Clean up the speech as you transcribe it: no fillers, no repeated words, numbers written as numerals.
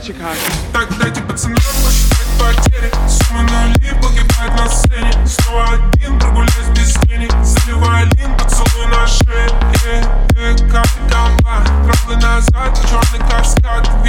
Chicago. Так дайте пацанам посчитать потери. Суммы нули погибает на сцене. Снова один, прогуляюсь без тени. Заливай лин, поцелуй на шее. Капли гамба, травы назад, черный каскад.